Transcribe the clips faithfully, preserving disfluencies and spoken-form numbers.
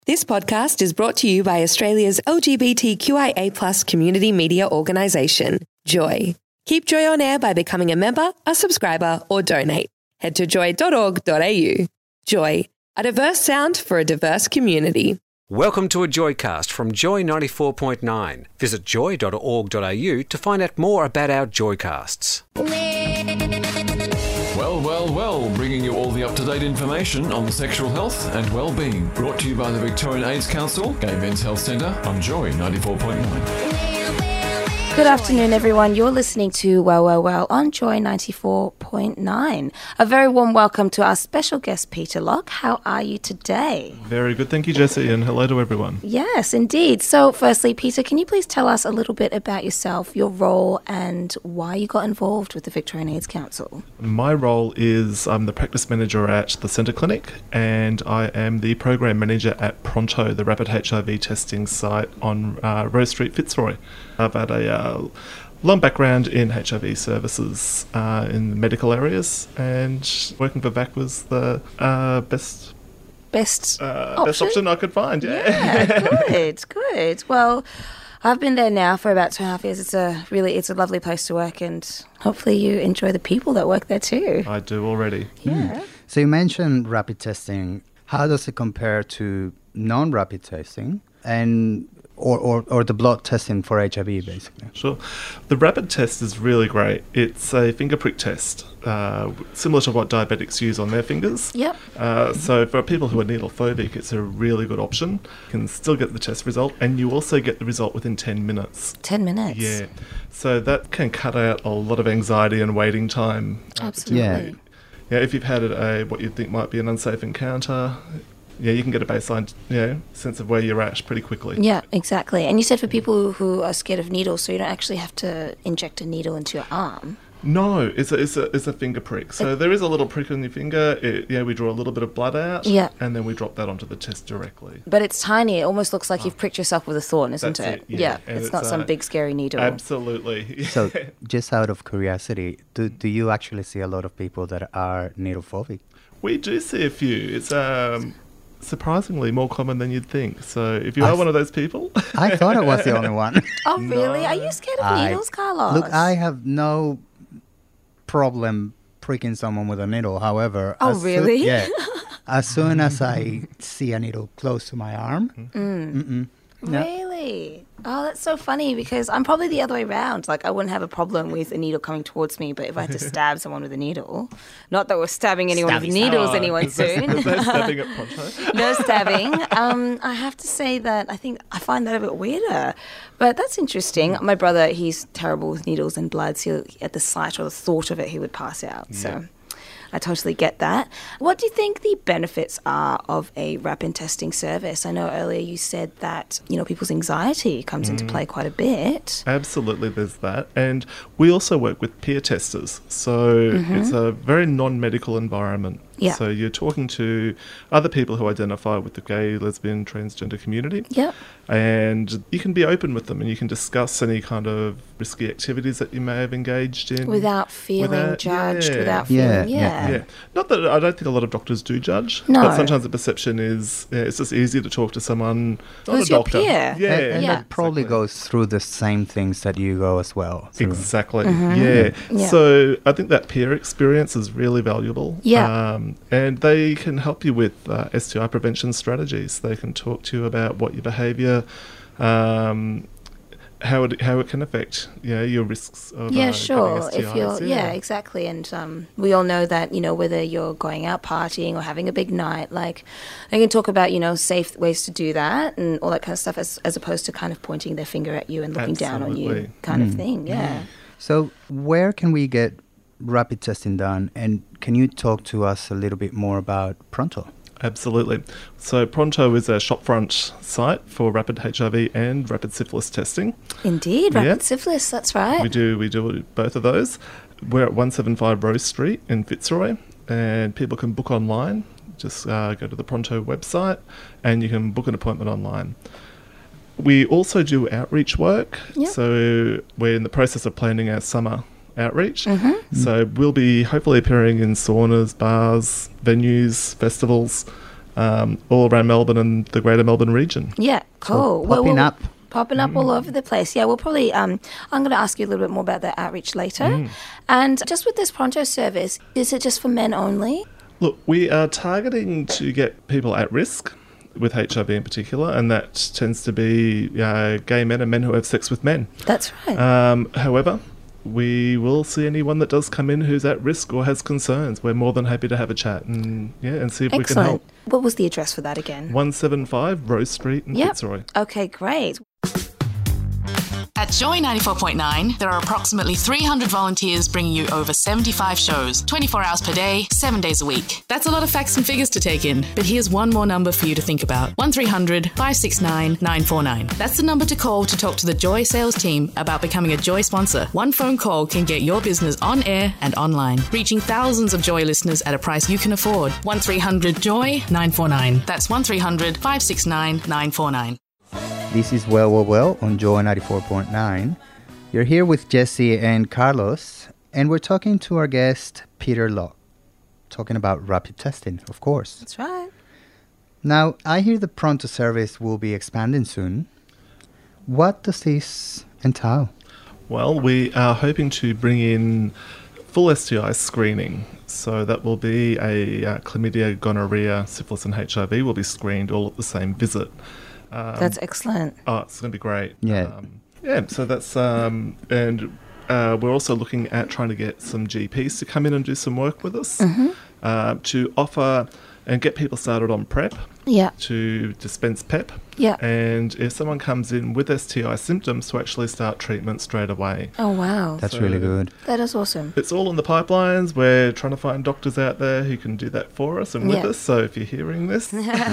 This podcast is brought to you by Australia's L G B T Q I A plus community media organisation, Joy. Keep Joy on air by becoming a member, a subscriber or donate. Head to joy dot org dot a u. Joy, a diverse sound for a diverse community. Welcome to a Joycast from Joy ninety-four point nine. Visit joy dot org dot a u to find out more about our Joycasts. Well, well, well, bringing you all the up-to-date information on sexual health and well-being. Brought to you by the Victorian AIDS Council, Gay Men's Health Centre on Joy ninety-four point nine. Good afternoon, everyone. You're listening to Well, Well, Well on Joy ninety-four point nine. A very warm welcome to our special guest, Peter Locke. How are you today? Very good. Thank you, Jessie, and hello to everyone. Yes, indeed. So, firstly, Peter, can you please tell us a little bit about yourself, your role, and why you got involved with the Victorian AIDS Council? My role is I'm the practice manager at the Centre Clinic, and I am the program manager at Pronto, the rapid H I V testing site on uh, Rose Street, Fitzroy. I've had a uh, long background in H I V services uh, in the medical areas, and working for V A C was the uh, best Best uh, option? best option I could find. Yeah, Yeah, good, good. Well, I've been there now for about two and a half years. It's a really, it's a lovely place to work, and hopefully you enjoy the people that work there too. I do already. Yeah. So you mentioned rapid testing. How does it compare to non-rapid testing and or, or, or the blood testing for H I V, basically? Sure. The rapid test is really great. It's a finger prick test, uh, similar to what diabetics use on their fingers. Yep. Uh, so for people who are needle phobic, it's a really good option. You can still get the test result, and you also get the result within ten minutes. Ten minutes. Yeah. So that can cut out a lot of anxiety and waiting time. uh, Absolutely. particularly- Yeah, if you've had a what you think might be an unsafe encounter, yeah, you can get a baseline, you know, sense of where you're at pretty quickly. Yeah, exactly. And you said for people who are scared of needles, so you don't actually have to inject a needle into your arm. No, it's a, it's a, it's a finger prick. So there is a little prick on your finger. It, yeah, we draw a little bit of blood out. Yeah. And then we drop that onto the test directly. But it's tiny. It almost looks like you've pricked yourself with a thorn, isn't That's it? it, yeah. And It's, it's, not some uh, big scary needle. Absolutely. So just out of curiosity, do, do you actually see a lot of people that are needle phobic? We do see a few. It's um, surprisingly more common than you'd think. So if you I are th- one of those people... I thought I was the only one. Oh, really? Are you scared of I- needles, Carlos? Look, I have no problem pricking someone with a needle. However, Oh, as soo- really? yeah. As soon as I see a needle close to my arm, mm-mm. No. Really? Oh, that's so funny because I'm probably the other way around. Like, I wouldn't have a problem with a needle coming towards me, but if I had to stab someone with a needle, not that we're stabbing anyone with Stabby, needles Oh, anyone is there- soon. is there stabbing at Pronto? No stabbing. Um, I have to say that I think I find that a bit weirder, but that's interesting. My brother, he's terrible with needles and blood, so he'll, at the sight or the thought of it, he would pass out. So I totally get that. What do you think the benefits are of a rapid testing service? I know earlier you said that, you know, people's anxiety comes into play quite a bit. Absolutely, there's that. And we also work with peer testers. So it's a very non-medical environment. Yeah. So you're talking to other people who identify with the gay, lesbian, transgender community. Yep. And you can be open with them and you can discuss any kind of risky activities that you may have engaged in. Without feeling Without- judged, yeah. without Yeah, feeling, yeah, yeah. Yeah. Not that I don't think a lot of doctors do judge. No. But sometimes the perception is yeah, it's just easier to talk to someone, not Who's a your doctor. peer. Yeah. And, and Yeah. that probably Exactly. goes through the same things that you go as well. through. Exactly. Yeah. Yeah. So I think that peer experience is really valuable. Yeah. Um, and they can help you with uh, S T I prevention strategies. They can talk to you about what your behaviour, um, how it how it can affect you know, your risks of Yeah, uh, sure. getting If S T Is. you're, yeah. exactly. And um, we all know that, you know, whether you're going out partying or having a big night, like, they can talk about, you know, safe ways to do that and all that kind of stuff, as as opposed to kind of pointing their finger at you and looking down on you, Absolutely. kind of thing. Yeah. So where can we get rapid testing done? And can you talk to us a little bit more about Pronto? Absolutely. So Pronto is a shopfront site for rapid H I V and rapid syphilis testing. Indeed, rapid Yeah. syphilis. That's right. We do we do both of those. We're at one seventy-five Rose Street in Fitzroy, and people can book online. Just uh, go to the Pronto website, and you can book an appointment online. We also do outreach work. Yep. So we're in the process of planning our summer outreach. Mm-hmm. So we'll be hopefully appearing in saunas, bars, venues, festivals, um, all around Melbourne and the Greater Melbourne region. Yeah, cool. So popping well, up. Popping up all over the place. Yeah, we'll probably, um, I'm going to ask you a little bit more about that outreach later. Mm. And just with this Pronto service, is it just for men only? Look, we are targeting to get people at risk with H I V in particular, and that tends to be uh, gay men and men who have sex with men. That's right. Um, however, we will see anyone that does come in who's at risk or has concerns. We're more than happy to have a chat and yeah, and see if Excellent. we can help. What was the address for that again? one seventy-five Rose Street in yep. Fitzroy. Okay, great. At Joy ninety-four point nine, there are approximately three hundred volunteers bringing you over seventy-five shows, twenty-four hours per day, seven days a week. That's a lot of facts and figures to take in, but here's one more number for you to think about. one three hundred, five six nine, nine four nine. That's the number to call to talk to the Joy sales team about becoming a Joy sponsor. One phone call can get your business on air and online, reaching thousands of Joy listeners at a price you can afford. one three hundred, joy, nine four nine. That's one three hundred, five six nine, nine four nine. This is Well, Well, Well on Joy ninety-four point nine. You're here with Jesse and Carlos, and we're talking to our guest, Peter Locke, talking about rapid testing, of course. That's right. Now, I hear the Pronto service will be expanding soon. What does this entail? Well, we are hoping to bring in full S T I screening. So that will be a uh, chlamydia, gonorrhea, syphilis and H I V will be screened all at the same visit. Um, that's excellent. Oh, it's going to be great. Yeah. Um, yeah, so that's... Um, and uh, we're also looking at trying to get some G Ps to come in and do some work with us mm-hmm. uh, to offer and get people started on PrEP. Yeah. To dispense PEP. Yeah. And if someone comes in with S T I symptoms, to actually start treatment straight away. Oh, wow. That's so really good. That is awesome. It's all in the pipelines. We're trying to find doctors out there who can do that for us and with yeah. us. So if you're hearing this...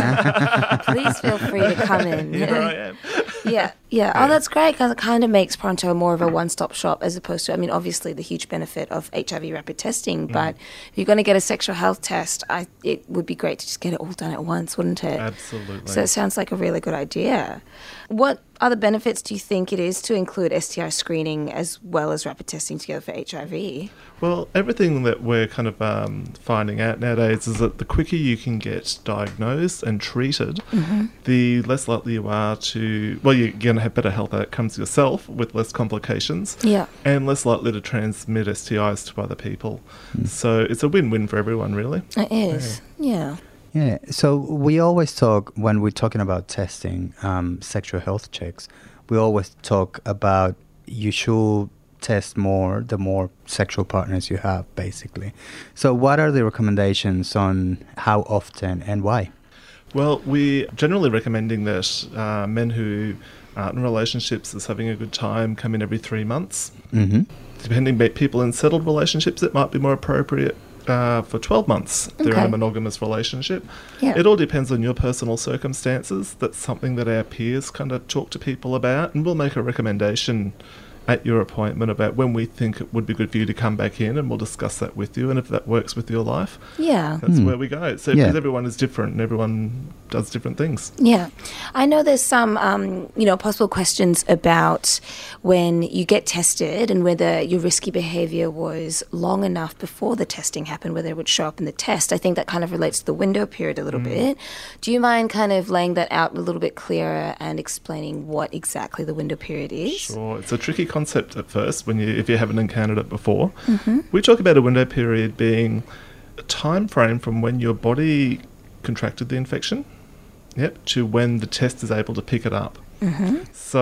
please feel free to come in. Here I am. yeah. Yeah. Yeah. Oh, that's great, because it kind of makes Pronto more of a one-stop shop as opposed to, I mean, obviously the huge benefit of H I V rapid testing, mm. but if you're going to get a sexual health test, I, it would be great to just get it all done at once, wouldn't it? Absolutely. So it sounds like a really good idea. What other benefits do you think it is to include S T I screening as well as rapid testing together for H I V? Well, everything that we're kind of um, finding out nowadays is that the quicker you can get diagnosed and treated, mm-hmm. the less likely you are to, well, you're going to have better health outcomes yourself with less complications, yeah, and less likely to transmit S T Is to other people. Mm. So it's a win-win for everyone, really. It is, yeah. yeah. Yeah, so we always talk, when we're talking about testing um, sexual health checks, we always talk about you should test more the more sexual partners you have, basically. So what are the recommendations on how often and why? Well, we're generally recommending that uh, men who aren't in relationships is having a good time come in every three months. Mm-hmm. Depending on people in settled relationships, it might be more appropriate Uh, for twelve months, they're okay. in a monogamous relationship. Yeah. It all depends on your personal circumstances. That's something that our peers kind of talk to people about, and we'll make a recommendation at your appointment about when we think it would be good for you to come back in, and we'll discuss that with you, and if that works with your life, yeah, that's mm. where we go. So yeah. because everyone is different and everyone does different things. Yeah. I know there's some, um, you know, possible questions about when you get tested and whether your risky behaviour was long enough before the testing happened, whether it would show up in the test. I think that kind of relates to the window period a little mm. bit. Do you mind kind of laying that out a little bit clearer and explaining what exactly the window period is? Sure. It's a tricky concept at first when you if you haven't encountered it before. Mm-hmm. We talk about a window period being a time frame from when your body contracted the infection, yep, to when the test is able to pick it up. Mm-hmm.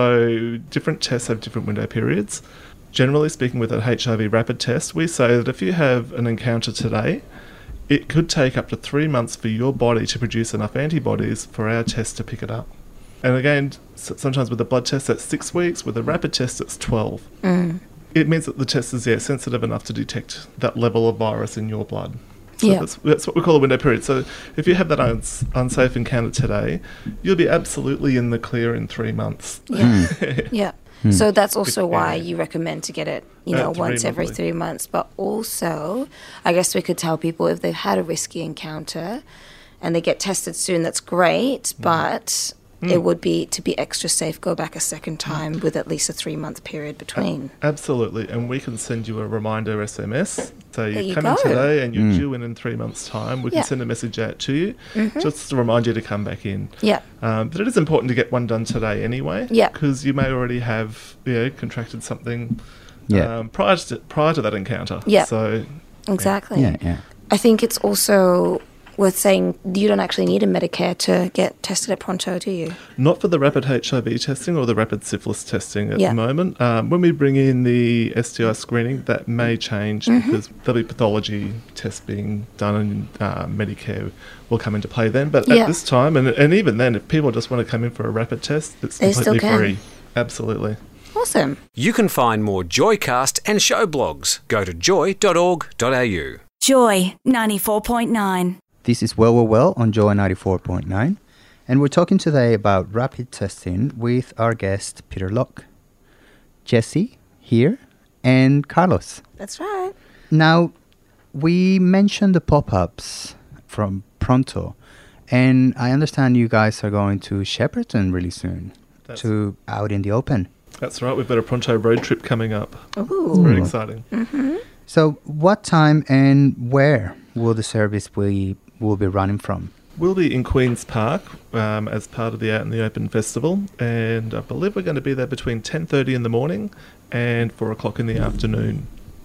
So different tests have different window periods. Generally speaking, with an H I V rapid test, we say that if you have an encounter today, it could take up to three months for your body to produce enough antibodies for our test to pick it up. And again, sometimes with a blood test, that's six weeks. With a rapid test, it's twelve. Mm. It means that the test is yeah, sensitive enough to detect that level of virus in your blood. So yeah. that's, that's what we call a window period. So if you have that uns- unsafe encounter today, you'll be absolutely in the clear in three months. Yeah. yeah. Mm. So that's also Yeah. why you recommend to get it, you know, Uh, once every monthly. three months. But also, I guess we could tell people if they've had a risky encounter and they get tested soon, that's great. Mm. But it would be, to be extra safe, go back a second time with at least a three-month period between. Absolutely, and we can send you a reminder S M S. So There you you come in go. today and you're due in in three months' time. We Yeah. can send a message out to you Mhm. just to remind you to come back in. Yeah. Um, but it is important to get one done today anyway. Yeah. Because you may already have, you know, contracted something Yeah. um, prior to prior to that encounter. Yeah. So Exactly. Yeah, yeah. I think it's also worth saying you don't actually need a Medicare to get tested at Pronto, do you? not for the rapid H I V testing or the rapid syphilis testing at Yeah. the moment. Um, when we bring in the S T I screening, that may change Mm-hmm. because there'll be pathology tests being done and uh, Medicare will come into play then. But Yeah. at this time, and, and even then, if people just want to come in for a rapid test, it's They still completely can. free. Absolutely. Awesome. You can find more Joycast and show blogs. Go to joy dot org dot a u. Joy ninety-four point nine. This is Well, Well, Well on Joy ninety-four point nine. And we're talking today about rapid testing with our guest, Peter Locke, Jesse here, and Carlos. That's right. Now, we mentioned the pop-ups from Pronto, and I understand you guys are going to Shepparton really soon, That's- to out in the open. That's right. We've got a Pronto road trip coming up. Ooh. It's very exciting. So, what time and where will the service be will be running from? We'll be in Queen's Park um, as part of the Out in the Open Festival, and I believe we're going to be there between ten thirty in the morning and four o'clock in the afternoon.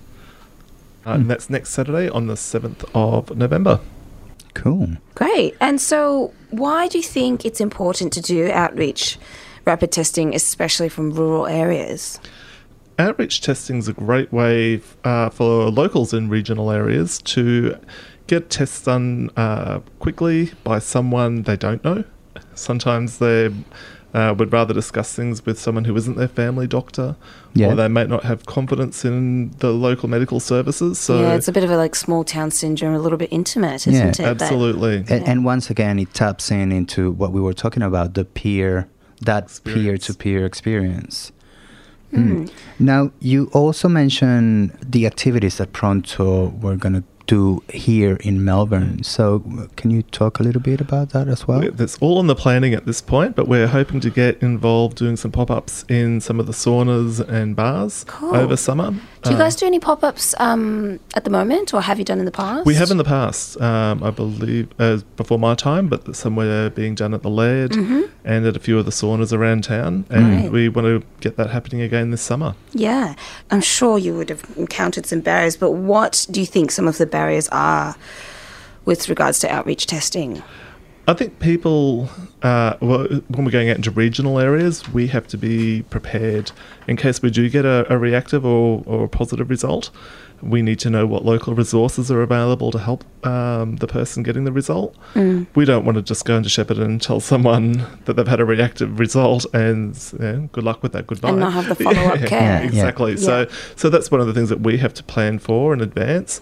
Uh, And that's next Saturday on the seventh of November. Cool. Great. And so, why do you think it's important to do outreach rapid testing, especially from rural areas? Outreach testing is a great way uh, for locals in regional areas to get tests done uh, quickly by someone they don't know. Sometimes they uh, would rather discuss things with someone who isn't their family doctor, Yeah. or they might not have confidence in the local medical services. So yeah, it's a bit of a like small town syndrome, a little bit intimate, isn't Yeah, it? That- absolutely. And, and once again, it taps in into what we were talking about, the peer, that Experience. peer-to-peer experience. Hmm. Now, you also mentioned the activities that Pronto were going to do here in Melbourne. So uh, can you talk a little bit about that as well? We- That's all in the planning at this point, but we're hoping to get involved doing some pop-ups in some of the saunas and bars Cool. over summer. Do you Uh, guys do any pop-ups um, at the moment, or have you done in the past? We have in the past, um, I believe, uh, before my time, but somewhere being done at the Laird Mm-hmm. and at a few of the saunas around town. And Right. we want to get that happening again this summer. Yeah, I'm sure you would have encountered some barriers, but what do you think some of the barriers are with regards to outreach testing? I think people, uh, well, when we're going out into regional areas, we have to be prepared in case we do get a, a reactive or, or a positive result. We need to know what local resources are available to help um, the person getting the result. Mm. We don't want to just go into Shepparton and tell someone that they've had a reactive result and yeah, good luck with that, goodbye. And not have the follow-up Yeah, care. Exactly. Yeah. So, so that's one of the things that we have to plan for in advance.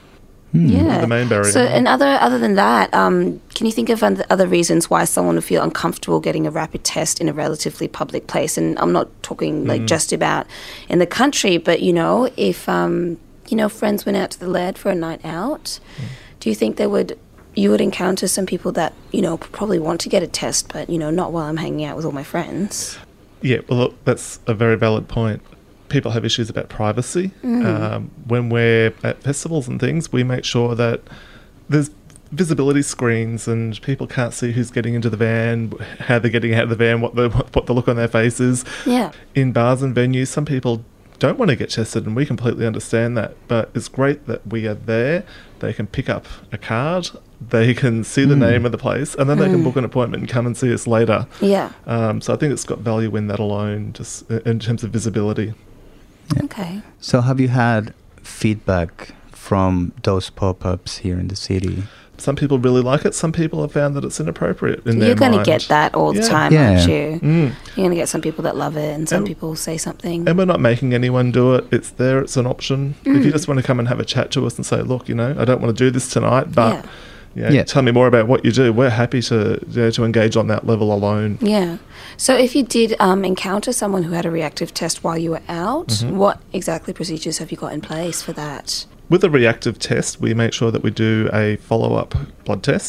Yeah. The main barrier. So, and other other than that, um, can you think of oth- other reasons why someone would feel uncomfortable getting a rapid test in a relatively public place? And I'm not talking like just about in the country, but you know, if um, you know, friends went out to the Laird for a night out, do you think they would? You would encounter some people that you know probably want to get a test, but you know, not while I'm hanging out with all my friends. Yeah, well, look, that's a very valid point. People have issues about privacy. Um, when we're at festivals and things, we make sure that there's visibility screens and people can't see who's getting into the van, how they're getting out of the van, what the what the look on their face is. Yeah. In bars and venues, some people don't want to get tested, and we completely understand that. But it's great that we are there. They can pick up a card, they can see the name of the place, and then they can book an appointment and come and see us later. Yeah. Um, so I think it's got value in that alone, just in terms of visibility. Okay. So have you had feedback from those pop-ups here in the city? Some people really like it. Some people have found that it's inappropriate in their You're going to mind. get that all the Yeah. time, Yeah. aren't you? Mm. You're going to get some people that love it and some And- people say something. And we're not making anyone do it. It's there. It's an option. If Mm. you just want to come and have a chat to us and say, look, you know, I don't want to do this tonight, but Yeah. you know, Yeah. tell me more about what you do. We're happy to you know, to engage on that level alone. Yeah. So if you did um, encounter someone who had a reactive test while you were out, Mm-hmm. what exactly procedures have you got in place for that? With a reactive test, we make sure that we do a follow-up blood test.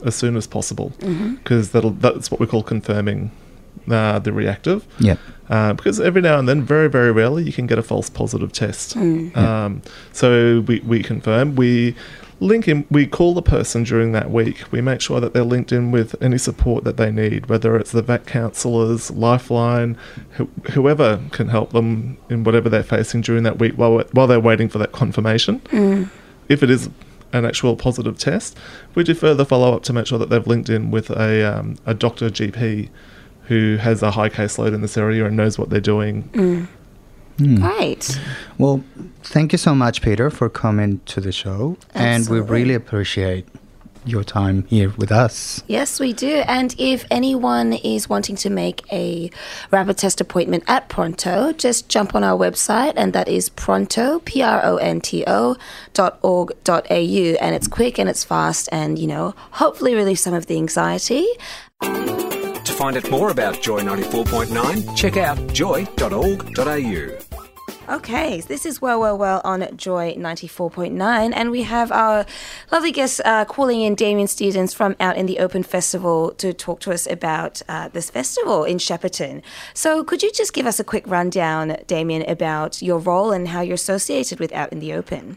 as soon as possible, because mm-hmm. that's what we call confirming uh, the reactive. Yeah. Uh, because every now and then, very, very rarely, you can get a false positive test. Mm. Um, so we, we confirm. We link in, we call the person during that week. We make sure that they're linked in with any support that they need, whether it's the V A C counsellors, Lifeline, wh- whoever can help them in whatever they're facing during that week while, while they're waiting for that confirmation. Mm. If it is an actual positive test, we do further follow-up to make sure that they've linked in with a, um, a doctor G P who has a high caseload in this area and knows what they're doing. Mm. Mm. Great. Well, thank you so much, Peter, for coming to the show. Absolutely. And we really appreciate your time here with us. Yes, we do. And if anyone is wanting to make a rapid test appointment at Pronto, just jump on our website, and that is pronto, P R O N T O, dot org dot A U. And it's quick and it's fast and, you know, hopefully relieve some of the anxiety. To find out more about Joy ninety-four point nine, check out joy dot org dot A U. Okay, so this is Well, Well, Well on Joy ninety-four point nine, and we have our lovely guest uh, calling in, Damien Stephens from Out in the Open Festival, to talk to us about uh, this festival in Shepparton. So could you just give us a quick rundown, Damien, about your role and how you're associated with Out in the Open?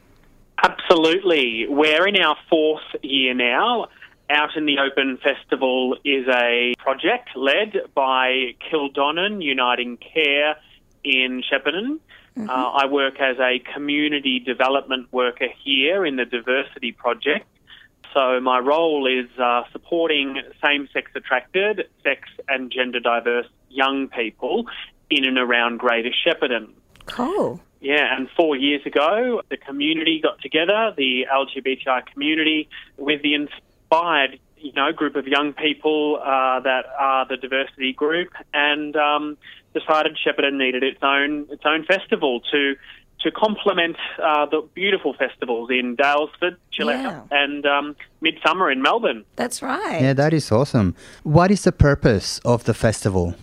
Absolutely. We're in our fourth year now. Out in the Open Festival is a project led by Kildonan Uniting Care in Shepparton. Mm-hmm. Uh, I work as a community development worker here in the Diversity Project. So my role is uh, supporting same-sex attracted, sex and gender diverse young people in and around Greater Shepparton. Cool. Yeah, and four years ago, the community got together, the L G B T I community, with the inspired, you know, group of young people uh, that are the diversity group, and um, decided Shepparton needed its own its own festival to to complement uh, the beautiful festivals in Dalesford, Chill Yeah. Out, and um, Midsummer in Melbourne. That's right. Yeah, that is awesome. What is the purpose of the festival?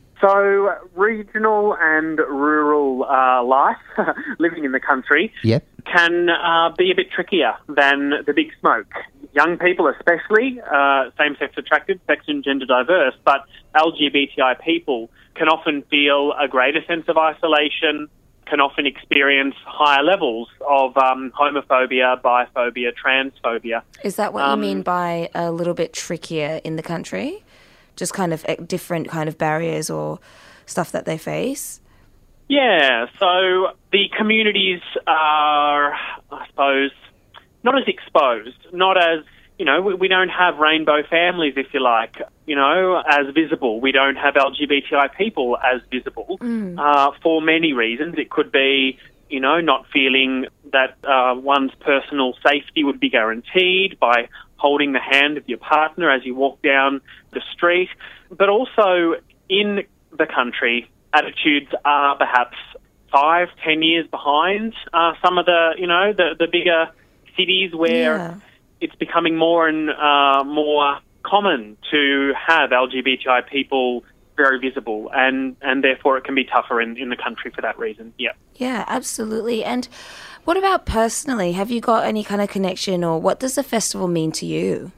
So, regional and rural uh, life, living in the country, Yep. can uh, be a bit trickier than the big smoke. Young people especially, uh, same-sex attracted, sex and gender diverse, but L G B T I people can often feel a greater sense of isolation, can often experience higher levels of um, homophobia, biphobia, transphobia. Is that what Um, you mean by a little bit trickier in the country? Just kind of eh, different kind of barriers or stuff that they face? Yeah, so the communities are, I suppose, not as exposed, not as, you know, we, we don't have rainbow families, if you like, you know, as visible. We don't have L G B T I people as visible Mm. uh, for many reasons. It could be, you know, not feeling that uh, one's personal safety would be guaranteed by holding the hand of your partner as you walk down the street. But also in the country, attitudes are perhaps five, ten years behind uh, some of the, you know, the, the bigger cities where Yeah. it's becoming more and uh, more common to have L G B T I people very visible, and, and therefore it can be tougher in, in the country for that reason. Yeah. Yeah, absolutely. And what about personally? Have you got any kind of connection, or what does the festival mean to you?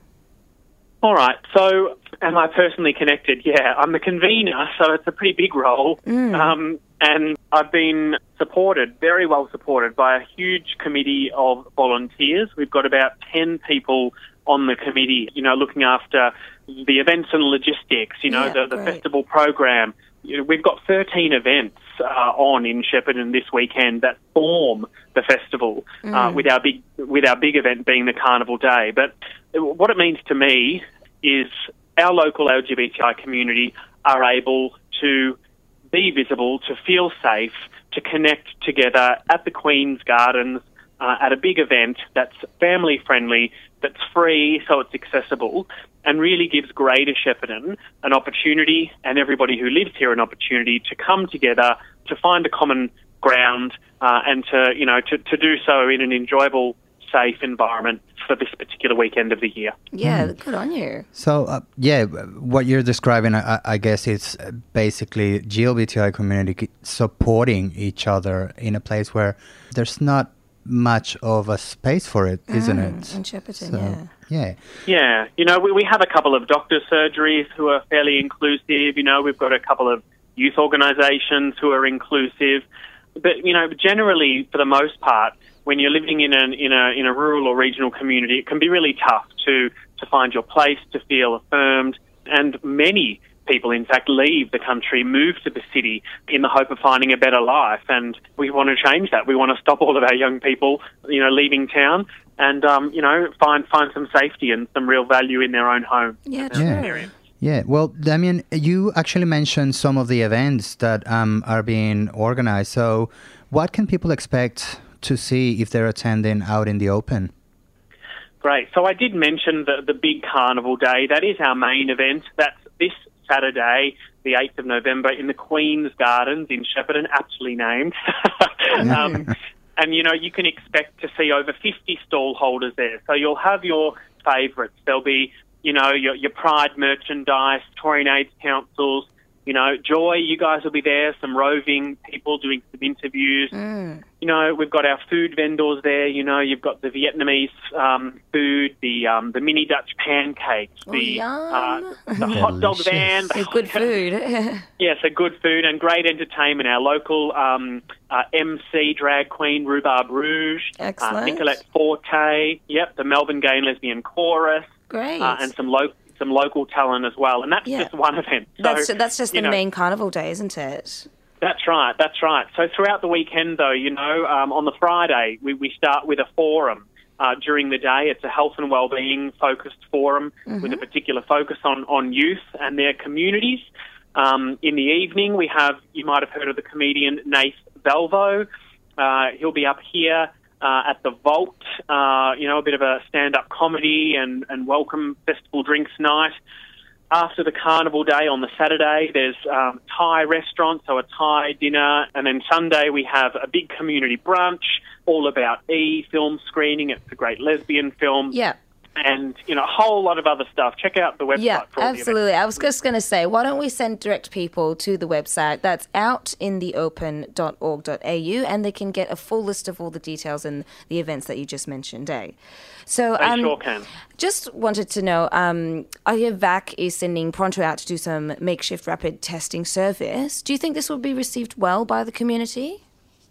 All right. So am I personally connected? Yeah, I'm the convener, so it's a pretty big role. Mm. Um, and I've been supported, very well supported, by a huge committee of volunteers. We've got about ten people on the committee, you know, looking after the events and logistics, you know, Yeah, the, the great. festival program. You know, we've got thirteen events uh, on in Shepparton this weekend that form the festival, Mm. uh, with our big with our big event being the Carnival Day. But what it means to me is our local L G B T I community are able to be visible, to feel safe, to connect together at the Queen's Gardens uh, at a big event that's family friendly, that's free, so it's accessible, and really gives Greater Shepparton an opportunity, and everybody who lives here an opportunity, to come together, to find a common ground, uh, and to, you know, to, to do so in an enjoyable, safe environment for this particular weekend of the year. Yeah, good on you. So, uh, yeah, what you're describing, I, I guess it's basically G L B T I community supporting each other in a place where there's not much of a space for it, isn't Mm, it? in Shepparton, So, yeah. Yeah. Yeah, you know, we, we have a couple of doctor surgeries who are fairly inclusive. You know, we've got a couple of youth organisations who are inclusive. But, you know, generally, for the most part, when you're living in, an, in, a, in a rural or regional community, it can be really tough to, to find your place, to feel affirmed. And many people, in fact, leave the country, move to the city in the hope of finding a better life. And we want to change that. We want to stop all of our young people, you know, leaving town and, um, you know, find find some safety and some real value in their own home. Yeah, and true. their area. Yeah, well, Damien, you actually mentioned some of the events that um, are being organized. So what can people expect to see if they're attending out in the open? Great. So I did mention the, the big carnival day. That is our main event. That's this Saturday, the eighth of November, in the Queen's Gardens in Shepparton, aptly named. um, and, you know, you can expect to see over fifty stall holders there. So you'll have your favourites. There'll be, you know, your, your Pride merchandise, Victorian AIDS councils, you know, Joy, you guys will be there, some roving people doing some interviews. Mm. You know, we've got our food vendors there. You know, you've got the Vietnamese um, food, the um, the mini Dutch pancakes, Oh, the yum. uh, the hot dog Delicious. van. So good food. Yeah, so good food and great entertainment. Our local um, uh, M C drag queen, Rhubarb Rouge. Excellent. Uh, Nicolette Forte. Yep, the Melbourne Gay and Lesbian Chorus. Great. Uh, and some local some local talent as well. And that's Yeah. just one event. So, that's that's just you the know, main carnival day, isn't it? That's right, that's right. So throughout the weekend, though, you know, um, on the Friday, we, we start with a forum. Uh, during the day, it's a health and wellbeing focused forum Mm-hmm. with a particular focus on, on youth and their communities. Um, in the evening, we have, you might have heard of the comedian Nath Velvo. Uh, he'll be up here uh, at the Vault, uh, you know, a bit of a stand-up comedy and, and welcome festival drinks night. After the carnival day on the Saturday, there's um, Thai restaurant, so a Thai dinner. And then Sunday, we have a big community brunch all about E! Film screening. It's a great lesbian film. Yeah. And, you know, a whole lot of other stuff. Check out the website Yeah, for all the absolutely. I was just going to say, why don't we send direct people to the website? That's out in the open dot org dot a u, and they can get a full list of all the details and the events that you just mentioned, eh? So, They um, sure can. just wanted to know, um, I hear V A C is sending Pronto out to do some makeshift rapid testing service. Do you think this will be received well by the community?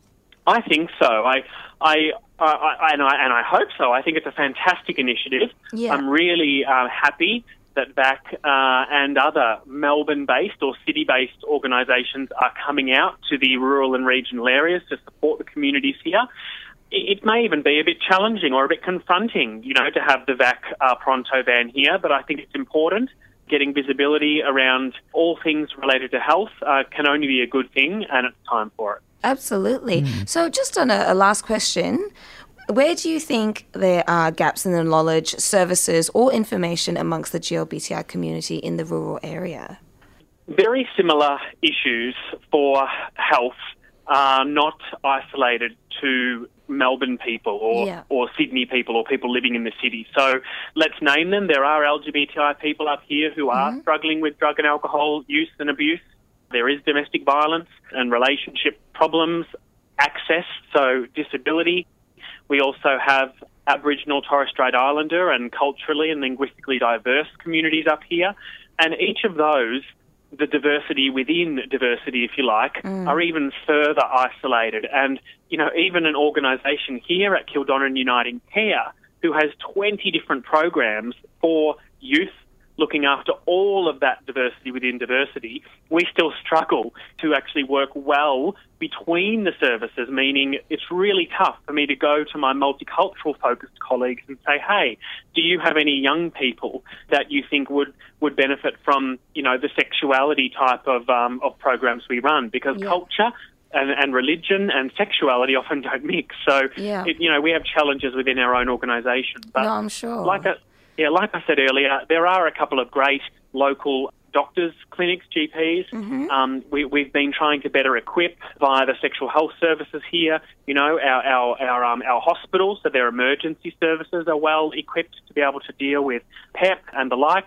I think so. I, I, I, I, and I, and I hope so. I think it's a fantastic initiative. Yeah. I'm really uh, happy that V A C uh, and other Melbourne-based or city-based organisations are coming out to the rural and regional areas to support the communities here. It, it may even be a bit challenging or a bit confronting, you know, to have the V A C uh, Pronto van here, but I think it's important. Getting visibility around all things related to health uh, can only be a good thing, and it's time for it. Absolutely. So just on a, a last question, where do you think there are gaps in the knowledge, services or information amongst the G L B T I community in the rural area? Very similar issues for health are not isolated to Melbourne people or, Yeah. or Sydney people or people living in the city. So let's name them. There are L G B T I people up here who are Mm-hmm. struggling with drug and alcohol use and abuse. There is domestic violence and relationship problems, access, so disability. We also have Aboriginal Torres Strait Islander and culturally and linguistically diverse communities up here. And each of those, the diversity within diversity, if you like, Mm. are even further isolated. And, you know, even an organisation here at Kildonan Uniting Care who has twenty different programs for youth looking after all of that diversity within diversity, we still struggle to actually work well between the services, meaning it's really tough for me to go to my multicultural focused colleagues and say, hey, do you have any young people that you think would, would benefit from, you know, the sexuality type of, um, of programs we run? Because Yeah. culture and, and religion and sexuality often don't mix. So, Yeah. it, you know, we have challenges within our own organisation. But No, I'm sure. like I, yeah, like I said earlier, there are a couple of great local doctors, clinics, G Ps. Mm-hmm. Um, we, we've been trying to better equip via the sexual health services here. You know, our our our, um, our hospitals, so their emergency services are well equipped to be able to deal with P E P and the like.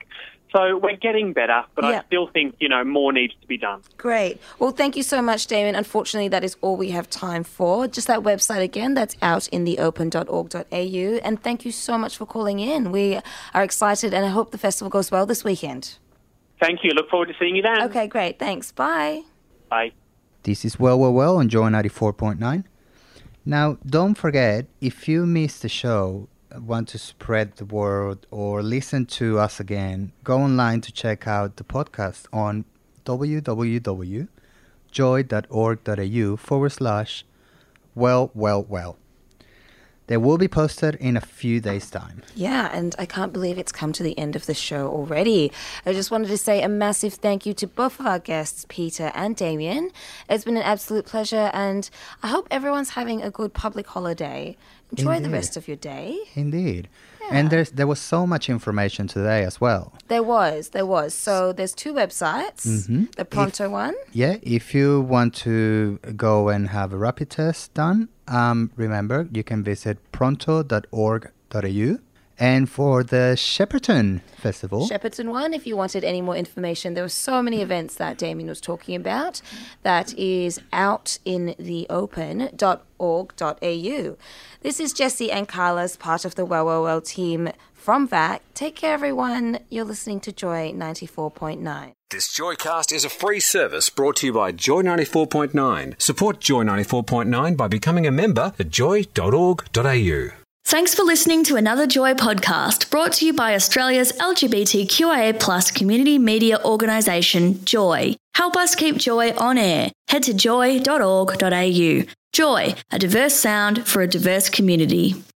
So we're getting better, but Yeah. I still think, you know, more needs to be done. Great. Well, thank you so much, Damien. Unfortunately, that is all we have time for. Just that website again, that's out in the open dot org dot a u. And thank you so much for calling in. We are excited and I hope the festival goes well this weekend. Thank you. Look forward to seeing you then. Okay, great. Thanks. Bye. Bye. This is Well, Well, Well on Joy ninety-four point nine. Now, don't forget, if you missed the show, want to spread the word or listen to us again, go online to check out the podcast on w w w dot joy dot org dot a u forward slash well, well, well. They will be posted in a few days' time. Yeah, and I can't believe it's come to the end of the show already. I just wanted to say a massive thank you to both of our guests, Peter and Damien. It's been an absolute pleasure, and I hope everyone's having a good public holiday. Enjoy Indeed. the rest of your day. Indeed. And there's there was so much information today as well. There was, there was. So there's two websites. Mhm. The Pronto one. Yeah, if you want to go and have a rapid test done, um, remember you can visit pronto dot org dot a u. And for the Shepparton Festival, Shepparton one, if you wanted any more information, there were so many events that Damien was talking about. That is out in the open dot org dot a u. This is Jessie and Carla's part of the Well Well Well team from V A C. Take care, everyone. You're listening to Joy ninety-four point nine. This Joycast is a free service brought to you by Joy ninety-four point nine. Support Joy ninety-four point nine by becoming a member at joy dot org dot a u. Thanks for listening to another Joy podcast brought to you by Australia's L G B T Q I A plus community media organisation, Joy. Help us keep Joy on air. Head to joy dot org dot a u. Joy, a diverse sound for a diverse community.